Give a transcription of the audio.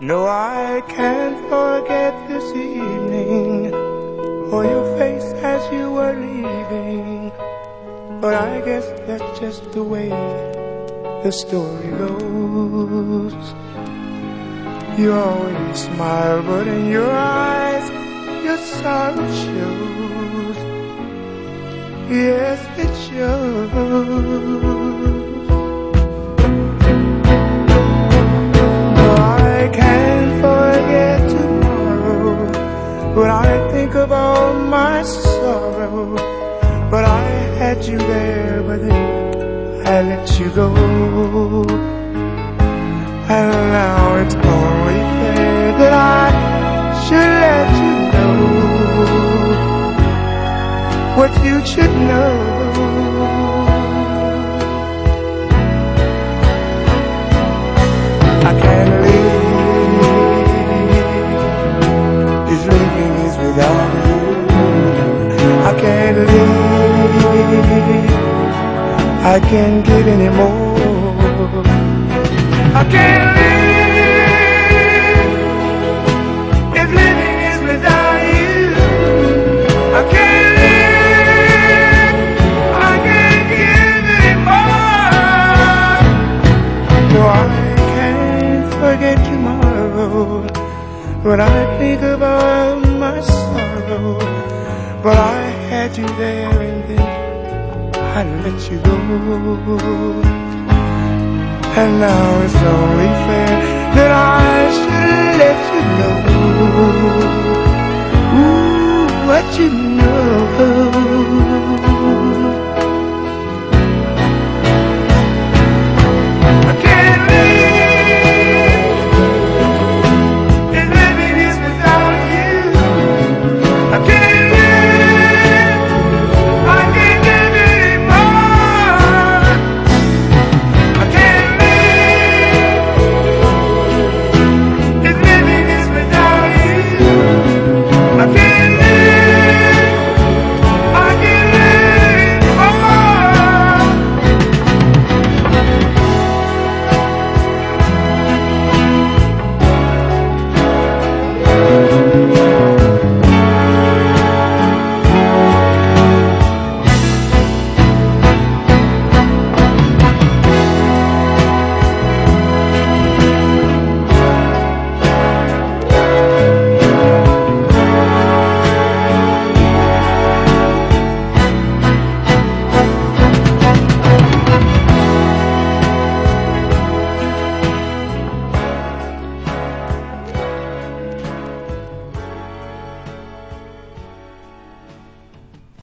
No, I can't forget this evening, or your face as you were leaving. But I guess that's just the way the story goes. You always smile, but in your eyes your sorrow shows. Yes, it shows. When I think of all my sorrow, but I had you there, but then I let you go. And now it's only fair that I should let you know what you should know. I can't live. Living is without you. I can't live. I can't give any more. I can't live if living is without you. I can't live. I can't give any more. No, I can't forget tomorrow. When I think about my sorrow, but I had you there and then I let you go. And now it's only fair that I should let you know what you know.